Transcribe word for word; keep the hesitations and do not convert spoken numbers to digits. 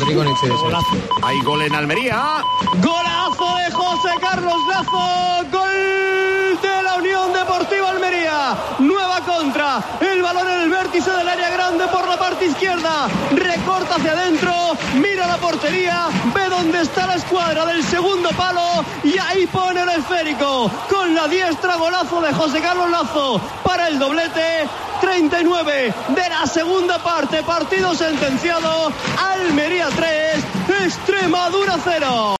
Madrid con Elche. Hay gol en Almería. Golazo de José Carlos Lazo. Gol de la Unión Deportiva Almería. Nueva contra. El balón en el vértice del área grande por la parte izquierda. Recorta hacia adentro. Mira la portería. Ve dónde está la escuadra del segundo palo. Y ahí pone el esférico. Con la diestra, golazo de José Carlos Lazo para el doblete. treinta y nueve de la segunda parte. Partido sentenciado. Almería tres, Extremadura cero.